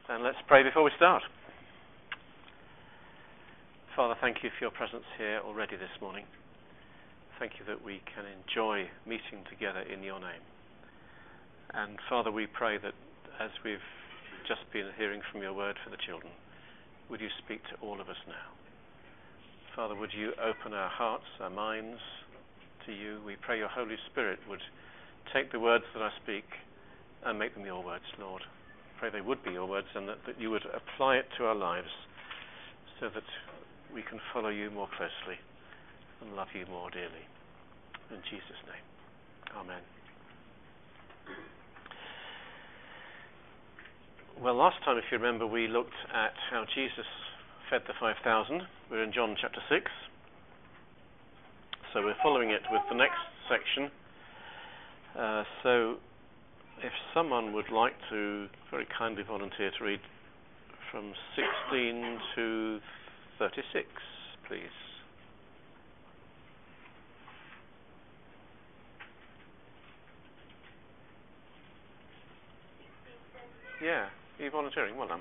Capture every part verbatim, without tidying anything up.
And let's pray before we start. Father, thank you for your presence here already this morning. Thank you that we can enjoy meeting together in your name. And Father, we pray that as we've just been hearing from your word for the children, would you speak to all of us now? Father, would you open our hearts, our minds to you? We pray your Holy Spirit would take the words that I speak and make them your words, Lord. Pray they would be your words, and that, that you would apply it to our lives so that we can follow you more closely and love you more dearly. In Jesus' name, amen. Well, last time, if you remember, we looked at how Jesus fed the five thousand. We're in John chapter six. So we're following it with the next section. Uh, so if someone would like to very kindly volunteer to read from sixteen to thirty-six, please. Yeah, are you volunteering? Well done.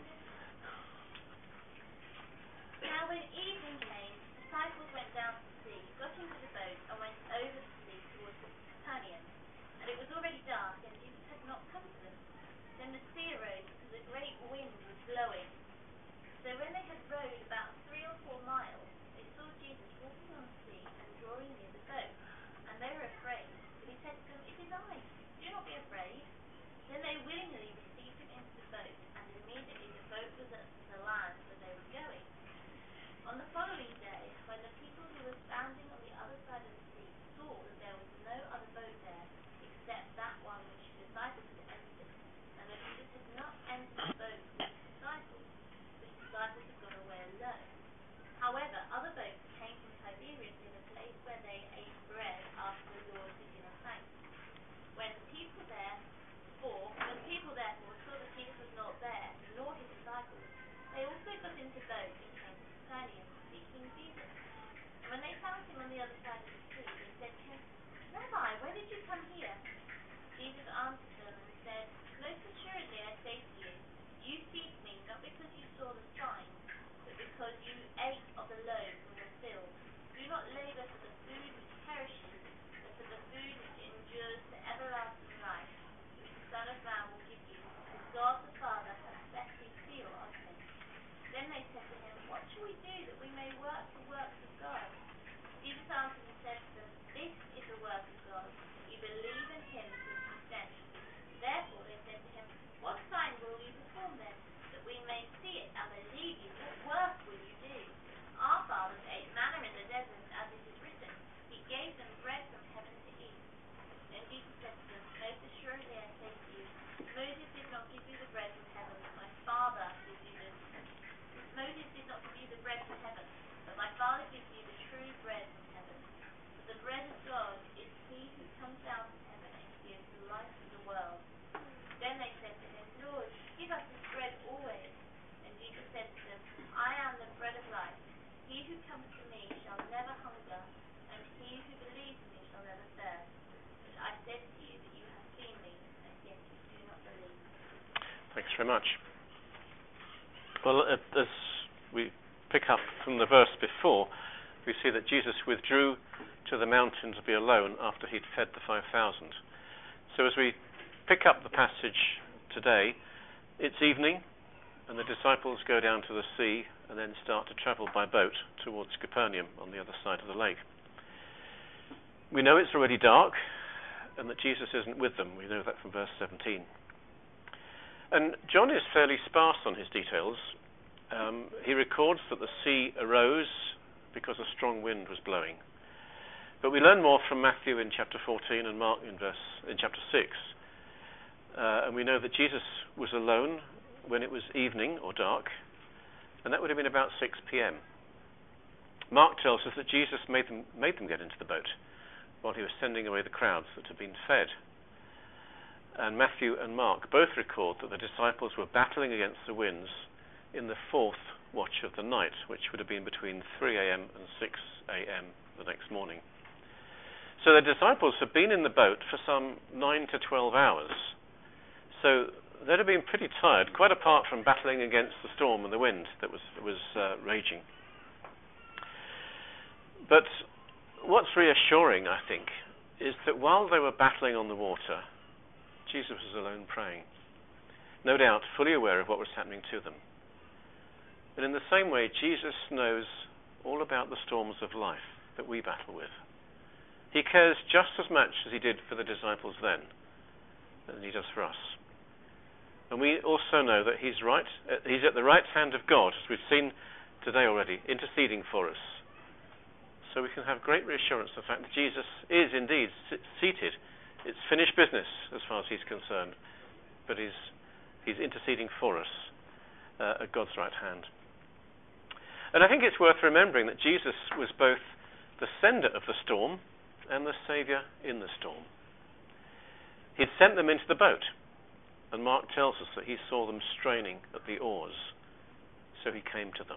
Now when evening came, the disciples went down to the sea, got into the boat, and went over the sea towards Capernaum. And it was already dark, and Jesus had not come to them. Then the sea arose, because a great wind was blowing. So when they had rowed about three or four miles, they saw Jesus walking on the sea and drawing near the boat. And they were afraid. But he said to them, "It is I, do not be afraid." Then they willingly received him into the boat, and immediately the boat was at the land where they were going. On the following day, when the people who were standing on the other side of the sea saw that there was no other boat there except that one which the disciples had entered, and that Jesus had not entered the boat with his disciples, the disciples had gone away alone. However, other boats came from Tiberias to the place where they ate bread after the Lord had given thanks. When the people therefore, when the people therefore saw that Jesus was not there, nor his disciples, they also got into boats and came to Capernaum, seeking Jesus. And when they found him on the other side of the sea, they said to him, "Rabbi, where did you come here?" Jesus answered them and said, "Most assuredly I say to you, you seek me not because you saw the signs, but because you ate of the loaves and were filled. Do not labor for the food which perishes, but for the food which endures to everlasting life, which the Son of Man will give you, because God the Father has set his seal on him." Then they said to him, "What shall we do that we may work the works of God?" Jesus answered and said to them, "This is the work of God, that you believe in him whom he sent." Therefore they said to him, "What sign will you perform then, that we may see it and believe you? What work will you do? Our fathers ate manna in the desert, as it is written, he gave them bread from heaven to eat." Then Jesus said to them, "Most assuredly I say to you, Moses did not give you the bread from heaven, but my Father gives you the Moses did not give you the bread from heaven, but my Father gives you the true bread from heaven. For the bread of God is he who comes down from heaven and gives life to the world." Then they said to him, "Lord, give us this bread always." And Jesus said to them, "I am the bread of life. He who comes to me shall never hunger, and he who believes in me shall never thirst. But I said to you that you have seen me, and yet you do not believe." Thanks very much. Well, as we pick up from the verse before, we see that Jesus withdrew to the mountain to be alone after he'd fed the five thousand. So as we pick up the passage today, it's evening, and the disciples go down to the sea and then start to travel by boat towards Capernaum on the other side of the lake. We know it's already dark and that Jesus isn't with them. We know that from verse seventeen. And John is fairly sparse on his details. Um, he records that the sea arose because a strong wind was blowing. But we learn more from Matthew in chapter fourteen and Mark in verse in chapter six. Uh, and we know that Jesus was alone when it was evening or dark, and that would have been about six p.m. Mark tells us that Jesus made them, made them get into the boat while he was sending away the crowds that had been fed. And Matthew and Mark both record that the disciples were battling against the winds in the fourth watch of the night, which would have been between three a.m. and six a.m. the next morning. So the disciples had been in the boat for some nine to twelve hours. So they'd have been pretty tired, quite apart from battling against the storm and the wind that was, was uh, raging. But what's reassuring, I think, is that while they were battling on the water, Jesus was alone praying, no doubt fully aware of what was happening to them. And in the same way, Jesus knows all about the storms of life that we battle with. He cares just as much as he did for the disciples then as he does for us. And we also know that he's right, he's at the right hand of God, as we've seen today already, interceding for us. So we can have great reassurance of the fact that Jesus is indeed seated. It's finished business as far as he's concerned, but he's, he's interceding for us uh, at God's right hand. And I think it's worth remembering that Jesus was both the sender of the storm and the saviour in the storm. He'd sent them into the boat, and Mark tells us that he saw them straining at the oars, so he came to them.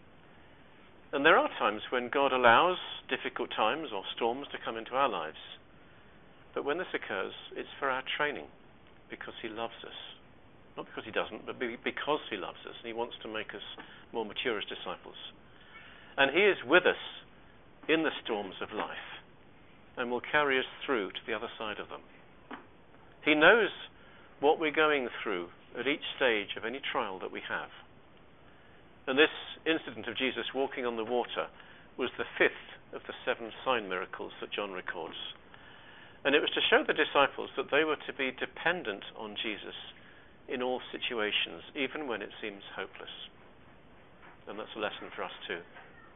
And there are times when God allows difficult times or storms to come into our lives. But when this occurs, it's for our training, because he loves us. Not because he doesn't, but because he loves us, and he wants to make us more mature as disciples. And he is with us in the storms of life, and will carry us through to the other side of them. He knows what we're going through at each stage of any trial that we have. And this incident of Jesus walking on the water was the fifth of the seven sign miracles that John records. And it was to show the disciples that they were to be dependent on Jesus in all situations, even when it seems hopeless. And that's a lesson for us too.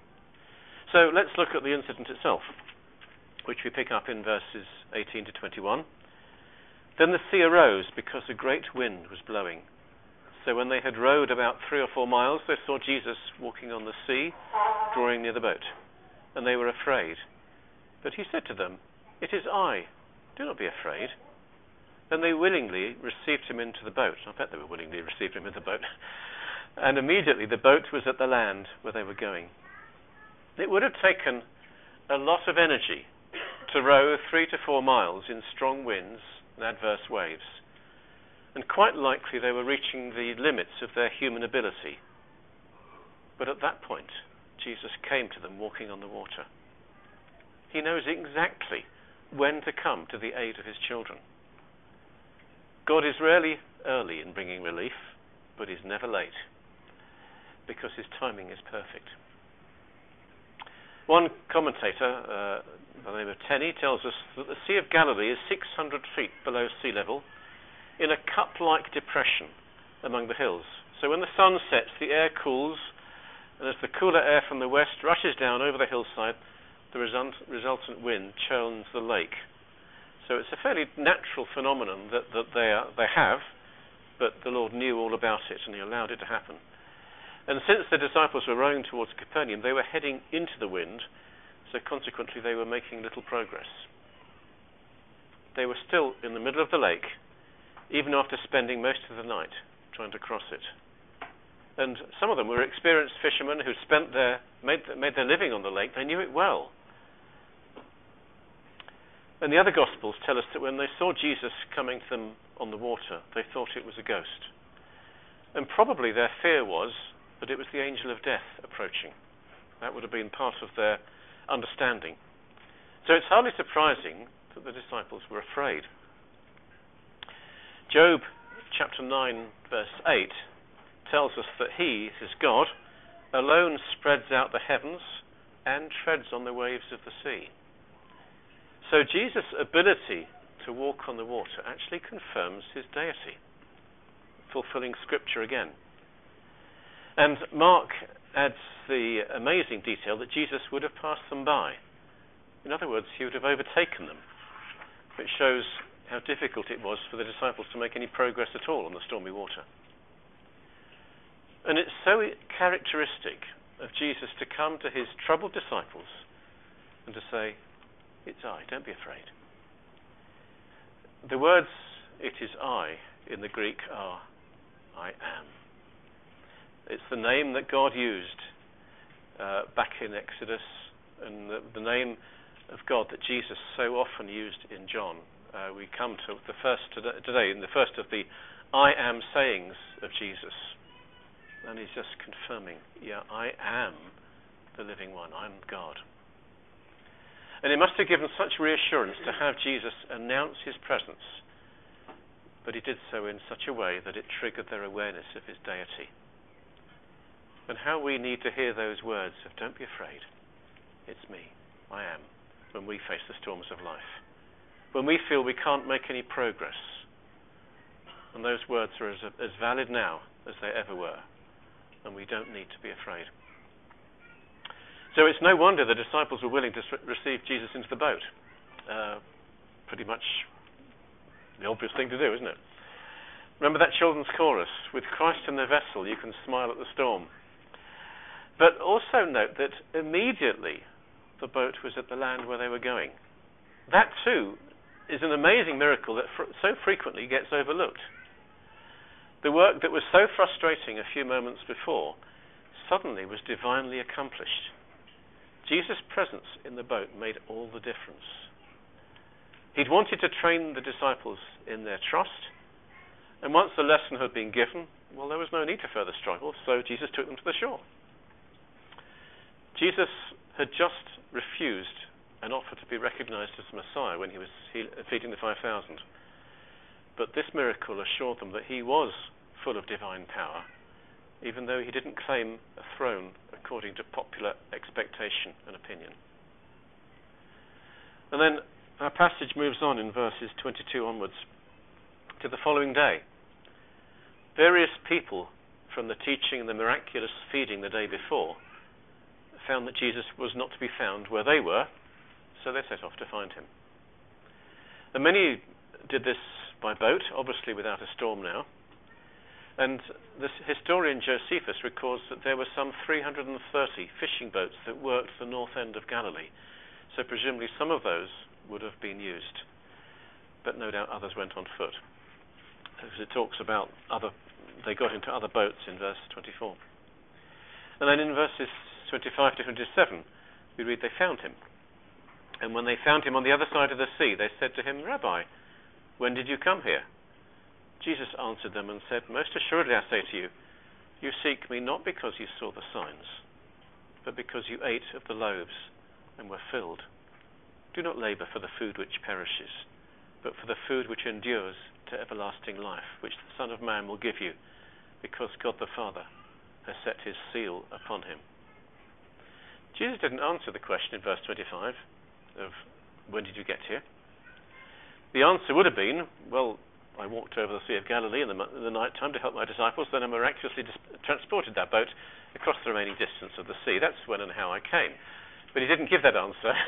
So let's look at the incident itself, which we pick up in verses eighteen to twenty-one. Then the sea arose because a great wind was blowing. So when they had rowed about three or four miles, they saw Jesus walking on the sea, drawing near the boat. And they were afraid. But he said to them, "It is I. Do not be afraid." Then they willingly received him into the boat. I bet they were willingly received him into the boat. And immediately the boat was at the land where they were going. It would have taken a lot of energy to row three to four miles in strong winds and adverse waves. And quite likely they were reaching the limits of their human ability. But at that point, Jesus came to them walking on the water. He knows exactly when to come to the aid of his children. God is rarely early in bringing relief, but is never late, because his timing is perfect. One commentator, uh, by the name of Tenney, tells us that the Sea of Galilee is six hundred feet below sea level, in a cup-like depression among the hills. So when the sun sets, the air cools, and as the cooler air from the west rushes down over the hillside, the result, resultant wind churns the lake. So it's a fairly natural phenomenon that, that they, are, they have, but the Lord knew all about it and he allowed it to happen. And since the disciples were rowing towards Capernaum, they were heading into the wind, so consequently they were making little progress. They were still in the middle of the lake, even after spending most of the night trying to cross it. And some of them were experienced fishermen who spent their, made, made their living on the lake. They knew it well. And the other Gospels tell us that when they saw Jesus coming to them on the water, they thought it was a ghost. And probably their fear was that it was the angel of death approaching. That would have been part of their understanding. So it's hardly surprising that the disciples were afraid. Job chapter nine verse eight tells us that he, this is God, alone spreads out the heavens and treads on the waves of the sea. So Jesus' ability to walk on the water actually confirms his deity, fulfilling scripture again. And Mark adds the amazing detail that Jesus would have passed them by. In other words, he would have overtaken them, which shows how difficult it was for the disciples to make any progress at all on the stormy water. And it's so characteristic of Jesus to come to his troubled disciples and to say, "It's I, don't be afraid." The words, "it is I," in the Greek are, "I am." It's the name that God used uh, back in Exodus, and the, the name of God that Jesus so often used in John. Uh, we come to the first today, in the first of the I am sayings of Jesus. And he's just confirming, yeah, I am the living one. I'm God. And it must have given such reassurance to have Jesus announce his presence, but he did so in such a way that it triggered their awareness of his deity. And how we need to hear those words of don't be afraid, it's me, I am, when we face the storms of life. When we feel we can't make any progress. And those words are as, as valid now as they ever were. And we don't need to be afraid. So it's no wonder the disciples were willing to receive Jesus into the boat. Uh, pretty much the obvious thing to do, isn't it? Remember that children's chorus, with Christ in the vessel, you can smile at the storm. But also note that immediately the boat was at the land where they were going. That too is an amazing miracle that fr- so frequently gets overlooked. The work that was so frustrating a few moments before suddenly was divinely accomplished. Jesus' presence in the boat made all the difference. He'd wanted to train the disciples in their trust, and once the lesson had been given, well, there was no need for further struggle, so Jesus took them to the shore. Jesus had just refused an offer to be recognized as Messiah when he was feeding the five thousand. But this miracle assured them that he was full of divine power, even though he didn't claim a throne according to popular expectation and opinion. And then our passage moves on in verses twenty-two onwards to the following day. Various people from the teaching and the miraculous feeding the day before found that Jesus was not to be found where they were, so they set off to find him. And many did this by boat, obviously without a storm now. And the historian Josephus records that there were some three hundred thirty fishing boats that worked the north end of Galilee. So presumably some of those would have been used. But no doubt others went on foot. As it talks about other, they got into other boats in verse twenty-four. And then in verses twenty-five to twenty-seven, we read they found him. And when they found him on the other side of the sea, they said to him, Rabbi, when did you come here? Jesus answered them and said, most assuredly I say to you, you seek me not because you saw the signs, but because you ate of the loaves and were filled. Do not labor for the food which perishes, but for the food which endures to everlasting life, which the Son of Man will give you, because God the Father has set his seal upon him. Jesus didn't answer the question in verse twenty-five of, when did you get here? The answer would have been, well, I walked over the Sea of Galilee in the, in the night time to help my disciples, then I miraculously dis- transported that boat across the remaining distance of the sea. That's when and how I came. But he didn't give that answer.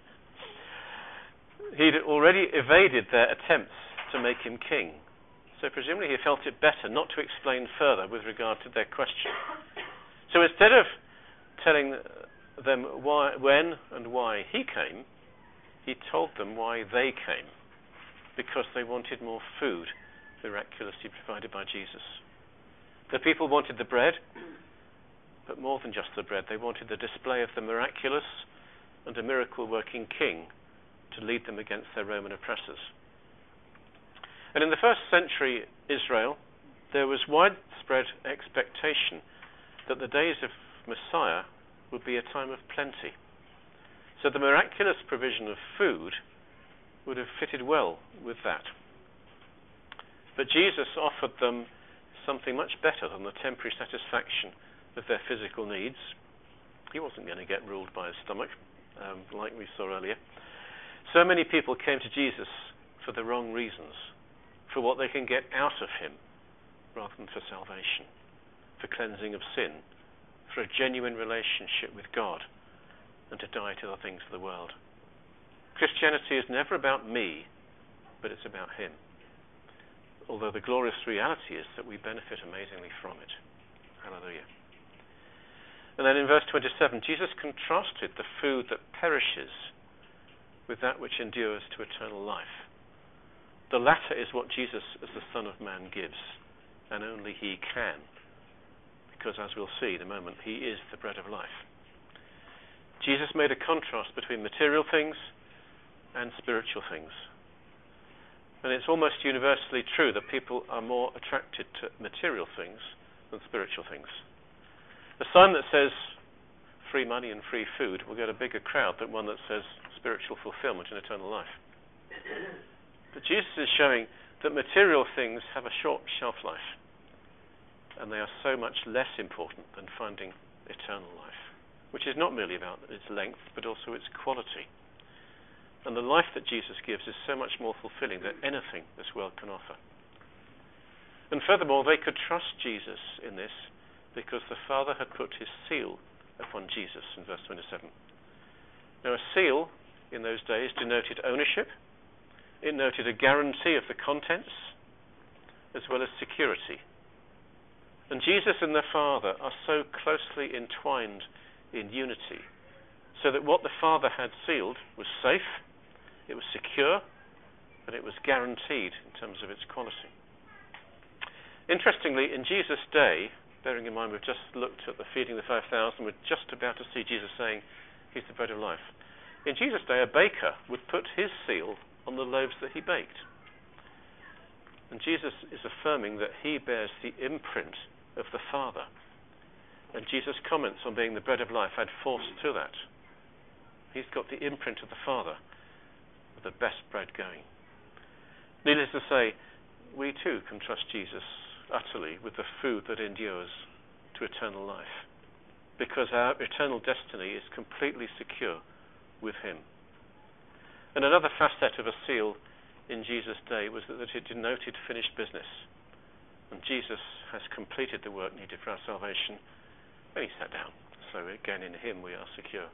He'd already evaded their attempts to make him king. So presumably he felt it better not to explain further with regard to their question. So instead of telling them why, when and why he came, he told them why they came. Because they wanted more food miraculously provided by Jesus. The people wanted the bread, but more than just the bread, they wanted the display of the miraculous and a miracle-working king to lead them against their Roman oppressors. And in the first century Israel, there was widespread expectation that the days of Messiah would be a time of plenty. So the miraculous provision of food would have fitted well with that. But Jesus offered them something much better than the temporary satisfaction of their physical needs. He wasn't going to get ruled by his stomach, um, like we saw earlier. So many people came to Jesus for the wrong reasons, for what they can get out of him, rather than for salvation, for cleansing of sin, for a genuine relationship with God, and to die to the things of the world. Christianity is never about me, but it's about him. Although the glorious reality is that we benefit amazingly from it. Hallelujah. And then in verse twenty-seven, Jesus contrasted the food that perishes with that which endures to eternal life. The latter is what Jesus, as the Son of Man, gives, and only he can. Because as we'll see in a moment, he is the bread of life. Jesus made a contrast between material things and spiritual things. And it's almost universally true that people are more attracted to material things than spiritual things. A sign that says free money and free food will get a bigger crowd than one that says spiritual fulfillment and eternal life. But Jesus is showing that material things have a short shelf life, and they are so much less important than finding eternal life, which is not merely about its length, but also its quality. And the life that Jesus gives is so much more fulfilling than anything this world can offer. And furthermore, they could trust Jesus in this because the Father had put his seal upon Jesus in verse twenty-seven. Now, a seal in those days denoted ownership. It noted a guarantee of the contents as well as security. And Jesus and the Father are so closely entwined in unity, so that what the Father had sealed was safe, it was secure, and it was guaranteed in terms of its quality. Interestingly, in Jesus' day, bearing in mind we've just looked at the feeding of the five thousand, we're just about to see Jesus saying he's the bread of life. In Jesus' day, a baker would put his seal on the loaves that he baked. And Jesus is affirming that he bears the imprint of the Father. And Jesus' comments on being the bread of life add force to that. He's got the imprint of the Father, with the best bread going. Needless to say, we too can trust Jesus utterly with the food that endures to eternal life, because our eternal destiny is completely secure with him. And another facet of a seal in Jesus' day was that it denoted finished business. And Jesus has completed the work needed for our salvation when he sat down. So again, in him we are secure.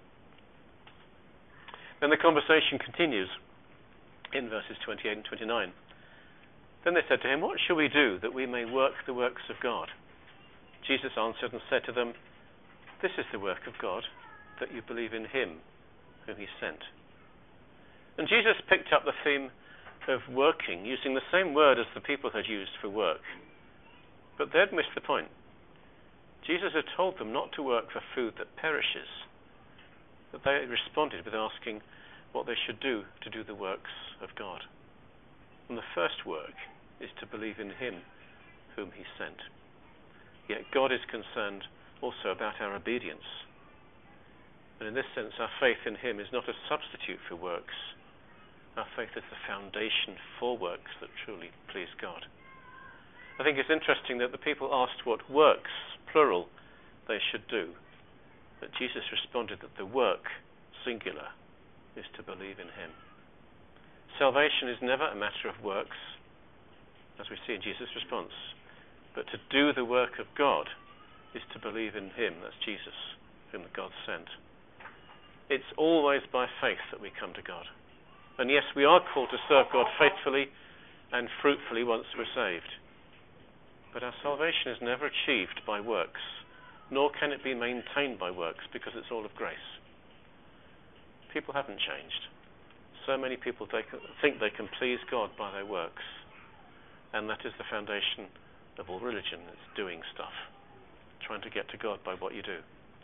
Then the conversation continues in verses twenty-eight and twenty-nine. Then they said to him, "What shall we do that we may work the works of God?" Jesus answered and said to them, "This is the work of God, that you believe in him whom he sent." And Jesus picked up the theme of working, using the same word as the people had used for work. But they'd missed the point. Jesus had told them not to work for food that perishes, but they responded with asking what they should do to do the works of God. And the first work is to believe in him whom he sent. Yet God is concerned also about our obedience. And in this sense, our faith in him is not a substitute for works. Our faith is the foundation for works that truly please God. I think it's interesting that the people asked what works, plural, they should do. But Jesus responded that the work, singular, is to believe in him. Salvation is never a matter of works, as we see in Jesus' response. But to do the work of God is to believe in him, that's Jesus, whom God sent. It's always by faith that we come to God. And yes, we are called to serve God faithfully and fruitfully once we're saved. But our salvation is never achieved by works, nor can it be maintained by works, because it's all of grace. People haven't changed. So many people they think they can please God by their works, and that is the foundation of all religion. It's doing stuff, trying to get to God by what you do.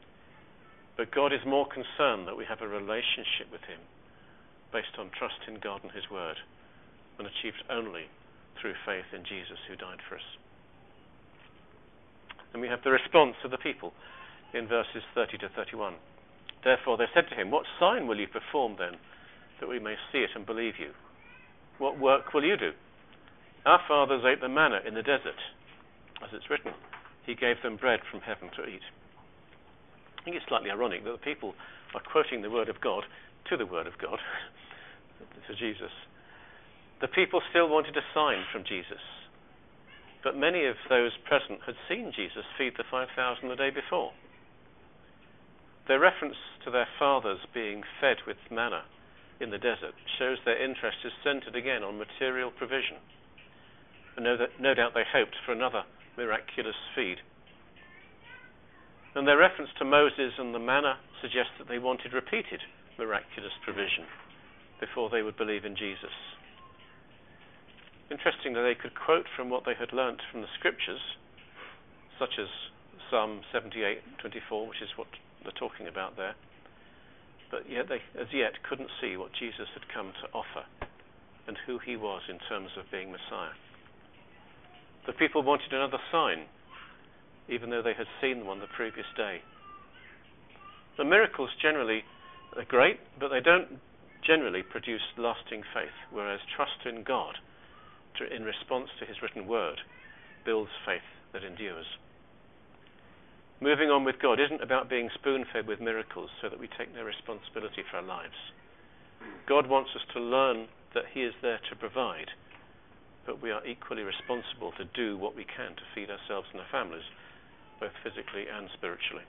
But God is more concerned that we have a relationship with him based on trust in God and his word, and achieved only through faith in Jesus who died for us. And we have the response of the people in verses thirty to thirty-one. Therefore they said to him, "What sign will you perform then, that we may see it and believe you? What work will you do? Our fathers ate the manna in the desert. As it's written, he gave them bread from heaven to eat." I think it's slightly ironic that the people are quoting the word of God to the word of God, to Jesus. The people still wanted a sign from Jesus, but many of those present had seen Jesus feed the five thousand the day before. Their reference to their fathers being fed with manna in the desert shows their interest is centered again on material provision. And no, that, no doubt they hoped for another miraculous feed. And their reference to Moses and the manna suggests that they wanted repeated miraculous provision before they would believe in Jesus. Interesting that they could quote from what they had learnt from the scriptures, such as Psalm seventy-eight twenty-four, which is what they're talking about there, but yet they as yet couldn't see what Jesus had come to offer and who he was in terms of being Messiah. The people wanted another sign, even though they had seen one the previous day. The miracles generally are great, but they don't generally produce lasting faith, whereas trust in God to, in response to his written word builds faith that endures. Moving on with God isn't about being spoon-fed with miracles so that we take no responsibility for our lives. God wants us to learn that he is there to provide, but we are equally responsible to do what we can to feed ourselves and our families, both physically and spiritually.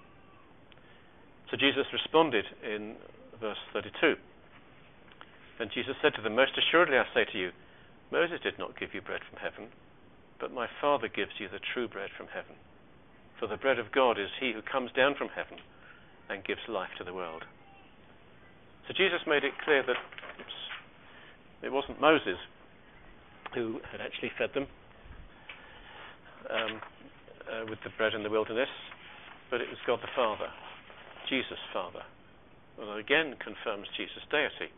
So Jesus responded in verse thirty-two. Then Jesus said to them, "Most assuredly I say to you, Moses did not give you bread from heaven, but my Father gives you the true bread from heaven. For the bread of God is he who comes down from heaven and gives life to the world." So Jesus made it clear that oops, it wasn't Moses who had actually fed them um, uh, with the bread in the wilderness, but it was God the Father, Jesus Father. Well, again confirms Jesus' deity.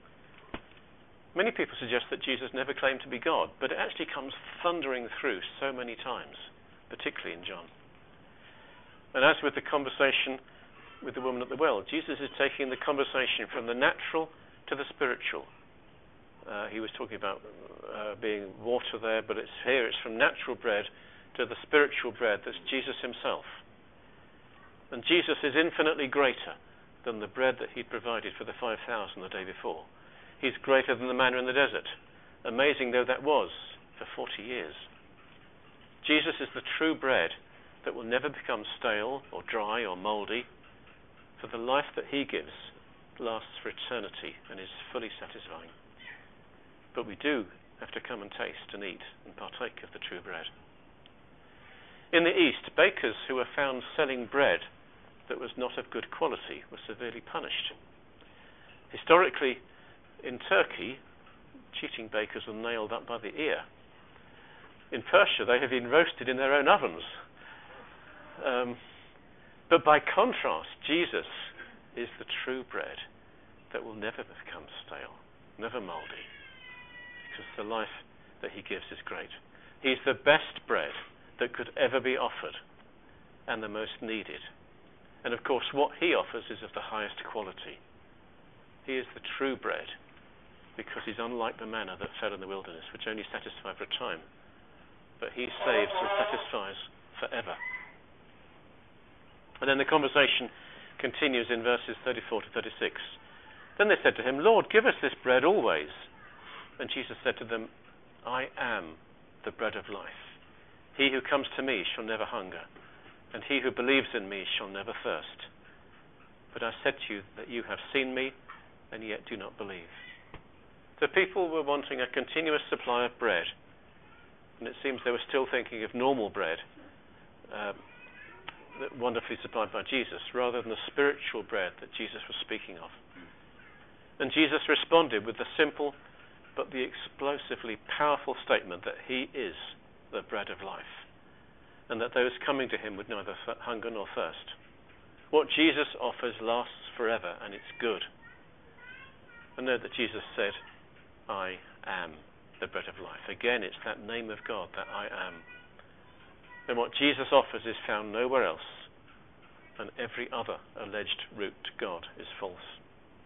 Many people suggest that Jesus never claimed to be God, but it actually comes thundering through so many times, particularly in John. And as with the conversation with the woman at the well, Jesus is taking the conversation from the natural to the spiritual. Uh, he was talking about uh, being water there, but it's here it's from natural bread to the spiritual bread that's Jesus himself. And Jesus is infinitely greater than the bread that he'd provided for the five thousand the day before. He's greater than the manna in the desert, amazing though that was for forty years. Jesus is the true bread that will never become stale or dry or mouldy, for the life that he gives lasts for eternity and is fully satisfying. But we do have to come and taste and eat and partake of the true bread. In the East, bakers who were found selling bread that was not of good quality were severely punished. Historically, in Turkey, cheating bakers were nailed up by the ear. In Persia, they have been roasted in their own ovens. Um, but by contrast, Jesus is the true bread that will never become stale, never mouldy, because the life that he gives is great. He's the best bread that could ever be offered and the most needed. And of course, what he offers is of the highest quality. He is the true bread because he's unlike the manna that fell in the wilderness, which only satisfied for a time, but he saves and satisfies forever. And then the conversation continues in verses thirty-four to thirty-six. Then they said to him, "Lord, give us this bread always." And Jesus said to them, "I am the bread of life. He who comes to me shall never hunger, and he who believes in me shall never thirst. But I said to you that you have seen me, and yet do not believe." The people were wanting a continuous supply of bread, and it seems they were still thinking of normal bread, uh, wonderfully supplied by Jesus, rather than the spiritual bread that Jesus was speaking of. And Jesus responded with the simple but the explosively powerful statement that he is the bread of life, and that those coming to him would neither hunger nor thirst. What Jesus offers lasts forever, and it's good. And note that Jesus said, "I am the bread of life." Again, it's that name of God, that I am. And what Jesus offers is found nowhere else, and every other alleged route to God is false.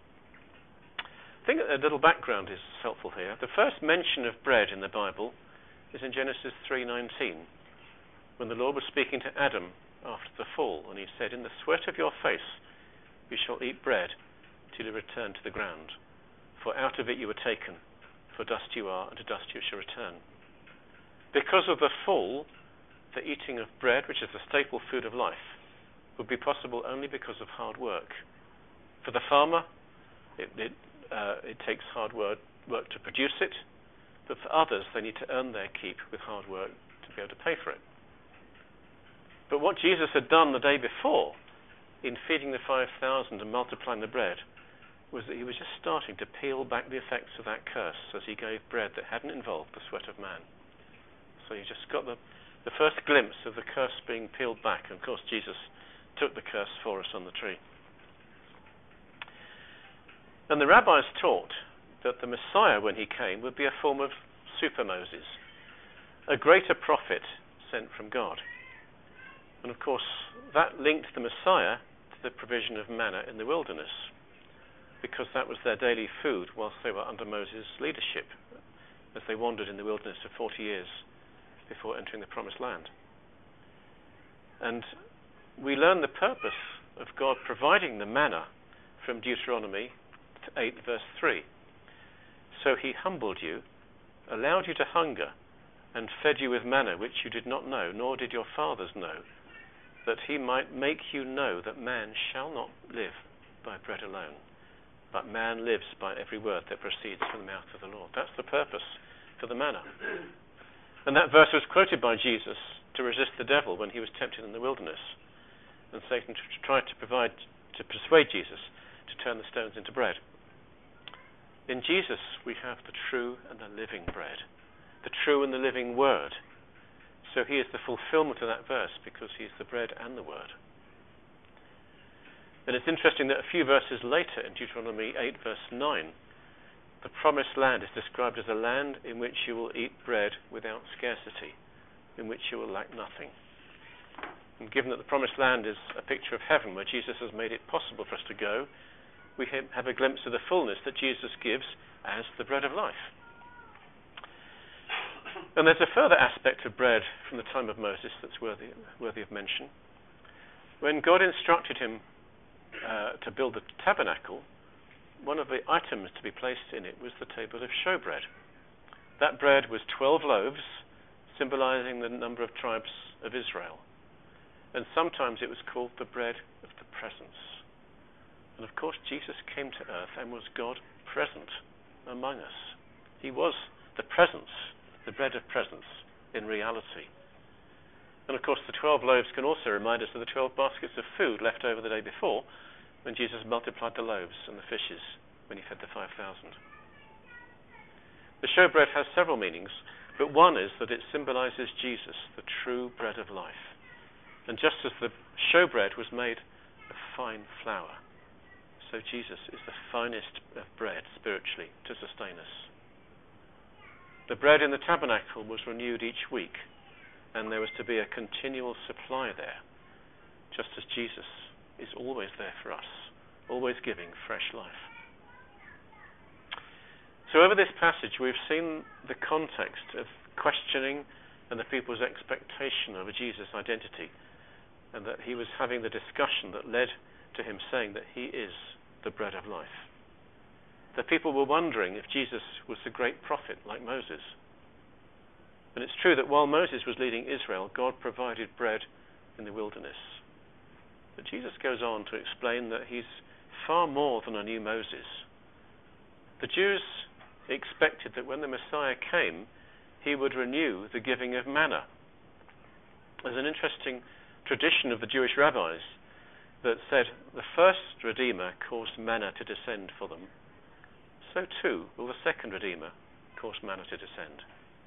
I think a little background is helpful here. The first mention of bread in the Bible is in Genesis three nineteen, when the Lord was speaking to Adam after the fall, and he said, "In the sweat of your face you shall eat bread till you return to the ground. For out of it you were taken, for dust you are, and to dust you shall return." Because of the fall, the eating of bread, which is the staple food of life, would be possible only because of hard work. For the farmer, it, it, uh, it takes hard work, work to produce it, but for others, they need to earn their keep with hard work to be able to pay for it. But what Jesus had done the day before, in feeding the five thousand and multiplying the bread, was that he was just starting to peel back the effects of that curse as he gave bread that hadn't involved the sweat of man. So you just got the, the first glimpse of the curse being peeled back. And of course, Jesus took the curse for us on the tree. And the rabbis taught that the Messiah, when he came, would be a form of super Moses, a greater prophet sent from God. And of course, that linked the Messiah to the provision of manna in the wilderness, because that was their daily food whilst they were under Moses' leadership, as they wandered in the wilderness for forty years before entering the Promised Land. And we learn the purpose of God providing the manna from Deuteronomy eight verse three. So he humbled you, allowed you to hunger, and fed you with manna which you did not know, nor did your fathers know, that he might make you know that man shall not live by bread alone, but man lives by every word that proceeds from the mouth of the Lord. That's the purpose for the manna. And that verse was quoted by Jesus to resist the devil when he was tempted in the wilderness, and Satan tried to provide to persuade Jesus to turn the stones into bread. In Jesus we have the true and the living bread, the true and the living word. So he is the fulfillment of that verse, because he is the bread and the word. And it's interesting that a few verses later, in Deuteronomy eight verse nine, the promised land is described as a land in which you will eat bread without scarcity, in which you will lack nothing. And given that the promised land is a picture of heaven, where Jesus has made it possible for us to go, we have a glimpse of the fullness that Jesus gives as the bread of life. And there's a further aspect of bread from the time of Moses that's worthy, worthy of mention. When God instructed him uh, to build the tabernacle, one of the items to be placed in it was the table of showbread. That bread was twelve loaves, symbolizing the number of tribes of Israel. And sometimes it was called the bread of the presence. And of course, Jesus came to earth and was God present among us. He was the presence, the bread of presence in reality. And of course, the twelve loaves can also remind us of the twelve baskets of food left over the day before, when Jesus multiplied the loaves and the fishes when he fed the five thousand. The showbread has several meanings, but one is that it symbolizes Jesus, the true bread of life. And just as the showbread was made of fine flour, so Jesus is the finest of bread spiritually to sustain us. The bread in the tabernacle was renewed each week, and there was to be a continual supply there, just as Jesus is always there for us, always giving fresh life. So over this passage we've seen the context of questioning and the people's expectation of a Jesus identity, and that he was having the discussion that led to him saying that he is the bread of life. The people were wondering if Jesus was the great prophet like Moses. And it's true that while Moses was leading Israel, God provided bread in the wilderness. But Jesus goes on to explain that he's far more than a new Moses. The Jews expected that when the Messiah came, he would renew the giving of manna. There's an interesting tradition of the Jewish rabbis that said the first Redeemer caused manna to descend for them. So too will the second Redeemer cause manna to descend.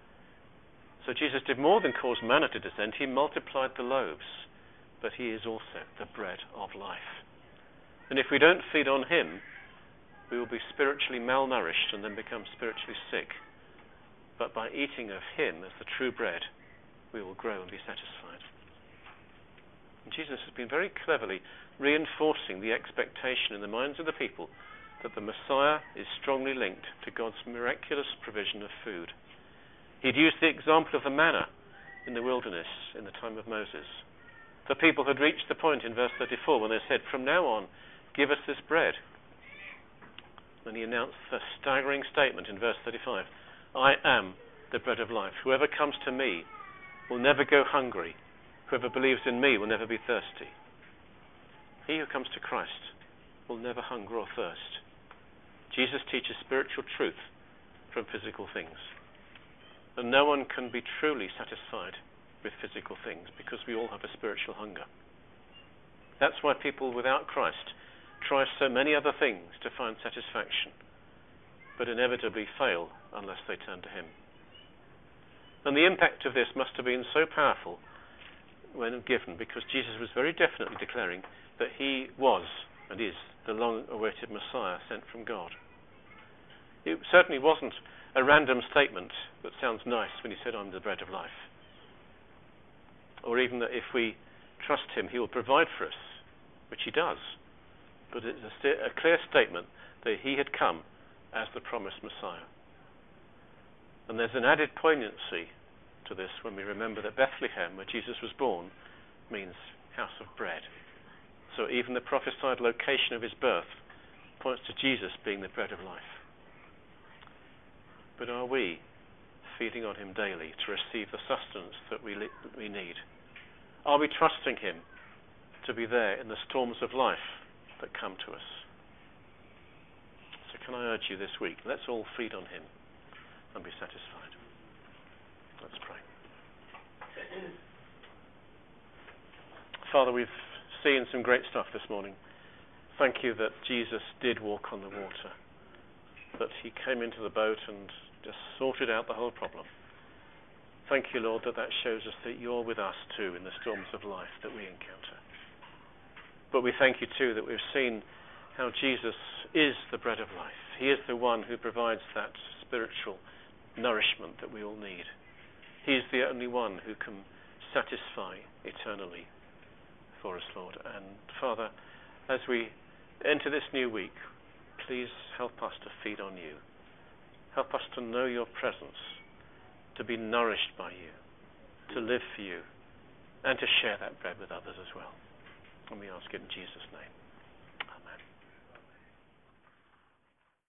So Jesus did more than cause manna to descend, he multiplied the loaves. But he is also the bread of life. And if we don't feed on him, we will be spiritually malnourished and then become spiritually sick. But by eating of him as the true bread, we will grow and be satisfied. And Jesus has been very cleverly reinforcing the expectation in the minds of the people that the Messiah is strongly linked to God's miraculous provision of food. He'd used the example of the manna in the wilderness in the time of Moses. The people had reached the point in verse thirty-four when they said, "From now on, give us this bread." And he announced the staggering statement in verse thirty-five, "I am the bread of life. Whoever comes to me will never go hungry. Whoever believes in me will never be thirsty." He who comes to Christ will never hunger or thirst. Jesus teaches spiritual truth from physical things. And no one can be truly satisfied with physical things, because we all have a spiritual hunger. That's why people without Christ try so many other things to find satisfaction, but inevitably fail unless they turn to him. And the impact of this must have been so powerful when given, because Jesus was very definitely declaring that he was and is the long-awaited Messiah sent from God. It certainly wasn't a random statement that sounds nice when he said, I'm the bread of life. Or even that if we trust him, he will provide for us, which he does. But it's a, st- a clear statement that he had come as the promised Messiah. And there's an added poignancy to this when we remember that Bethlehem, where Jesus was born, means house of bread. So even the prophesied location of his birth points to Jesus being the bread of life. But are we feeding on him daily to receive the sustenance that we, li- we need? Are we trusting him to be there in the storms of life that come to us? So can I urge you this week, let's all feed on him and be satisfied. Let's pray. Father, we've seen some great stuff this morning. Thank you that Jesus did walk on the water, that he came into the boat and just sorted out the whole problem. Thank you, Lord, that that shows us that you're with us too in the storms of life that we encounter. But we thank you too that we've seen how Jesus is the bread of life. He is the one who provides that spiritual nourishment that we all need. He is the only one who can satisfy eternally for us, Lord. And Father, as we enter this new week, please help us to feed on you. Help us to know your presence, to be nourished by you, to live for you, and to share that bread with others as well. And we ask it in Jesus' name.